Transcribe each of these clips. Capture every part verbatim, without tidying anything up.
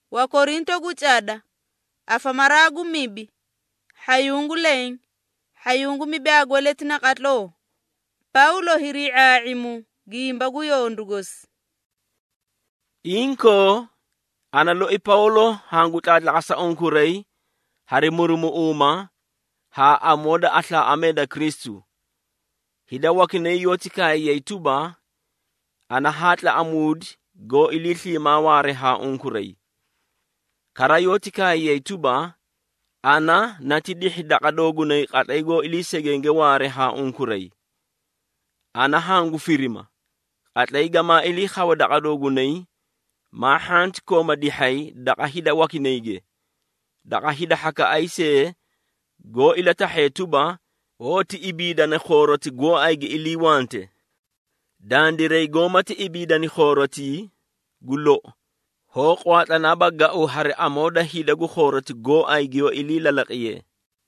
Wakorinto guchada afamaragu mibi hayungu leng hayungu mibi agweletina katlo Paulo hiri aimu gimba guyondugos Inko analo i Paulo hangu tadla asa onkurei hari murumu uma ha amoda atla ameda Kristu hida wakine yotika yeituba ana hatla amud go ilithli maware ha onkurei kara yotika yeituba ana natidi hida kadogunei kataigo ilisegenge ware ha onkurei ana hangu firima kataiga ma ili khawada kadogunei ma hant koma dihay daka hida wakineige daka hida haka aise go ilata hetuba oti ibida na khoroti go aige iliwante dandire go mati ibida ni khoroti gulo ho kwata na baga o hare amoda hida gu khoroti go aige o ilila laqiye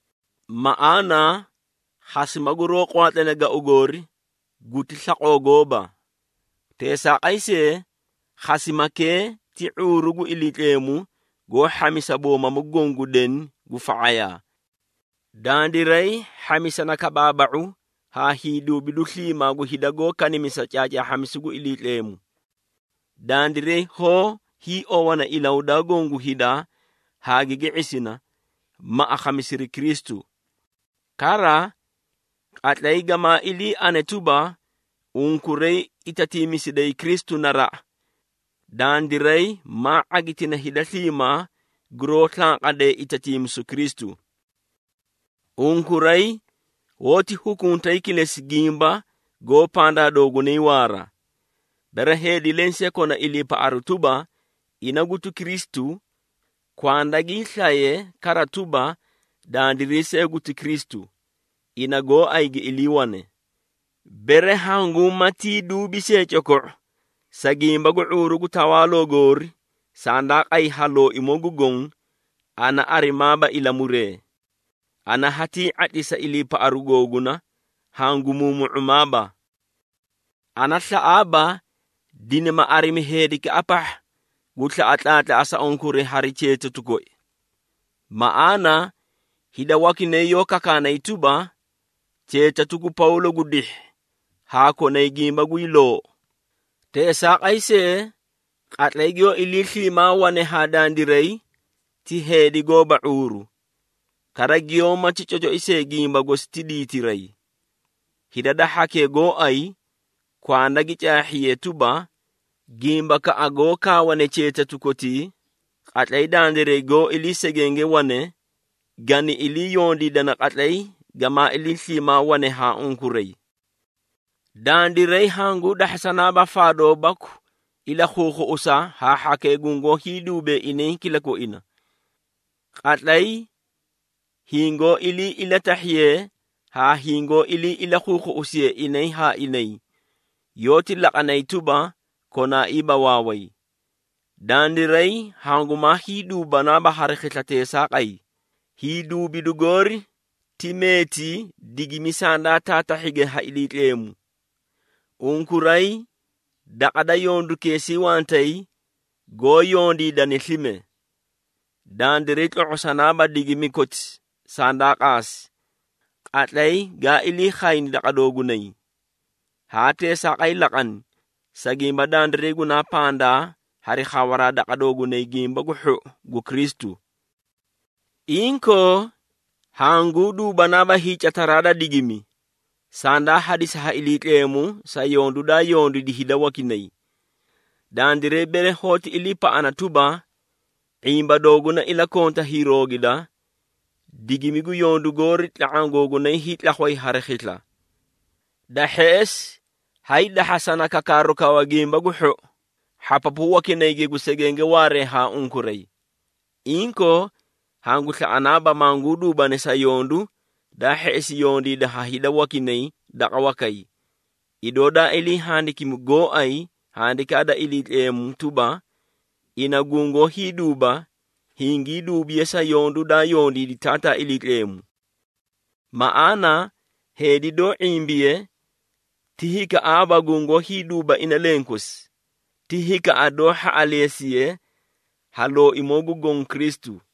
maana hasimaguro kwata na ga ugori guti sakogoba tesa aise khasimake ti urugu ilitemu go hamisa boma mugongu den gu faaya dandirai hamisa nakababau ha hidu bidukhli magu hidago kanimisa chacha hamisugu ilitemu dandire ho hi owana ilauda gongu hida hagige isina ma akhamisiri Kristu kara atlaiga ma ili anetuba unkurei itatimiside Kristu nara dandirai ma agitina hidathima grotlan ade itatimsu Kristu unkurai woti hukuntai kiles gimba go panda doguni wara bere hedi lense kona ilipa arutuba inagutu Kristu kwandagi thaye karatuba dandirise gutu Kristu inago aigi iliwane bere hangu mati dubi sechoko sagimba gu urugu tawalo gori sanda ay halo imogu gong ana arimaba ilamure ana hati atisa ilipa arugoguna hangu mumu umaba ana saaba dinema arimi hedi ka apah gutla atlata asa onkure harichete tukoi maana hida wakine yoka kana ituba cheta tuku Paulo gudih hako na igimba guilo te sa aise katlegyo ilithli ma wane hadandirei ti hedi go bauru karagyo machichojo ise gimba go stiditirai hidada hake go ai kwanda gicha hiyetuba gimba ka ago ka wane cheta tukoti katlai dandire go ilisegenge wane gani ili yondi dana katlai gama ilithli ma wane ha unkurei dandirei hangu dahsana ba fado baku ila khokho usa ha hake gungo hidube ine kila ko ina katlai hingo ili ila tahye ha hingo ili ila khokho usie ine ha ine yoti lakanai tuba kona iba wawai dandirei hangu ma hiduba na ba harekhate saqai hidubi dugori timeti digimisanda tata hige ha ilitemu unkurai dakada yondu kesi wantai go yondi danithime dandire to sanaba digimikot sandakas atlai ga ili khain dakadogunai hate saqai lakan sagimba dandire guna panda hari khawara dakadogunai gimba guhu gu Kristu inko hangudu banaba hicha tarada digimi sanda hadis ha ilitemu sa yondu da yondu di hida wakinai dandire bere hoti ilipa anatuba imba doguna ila konta hirogida digimigu yondu gorit la angoguna hitla khoy harakhitla da hes haida hasana kakaro kawagimba guhu hapapu wakinai ge gusegenge ware ha unkurei inko hangu tla anaba mangudu banesa yondu da hesi yondi da hahida wakinei da kawakai idoda ili handi kimugo ai handi kada ili em tuba inagungo hiduba hingi dubi esa yondu da yondi di tata ili em maana hedi do imbie tihika aba gungo hiduba inalenkus tihika adoha alesiye halo imogu gong Kristu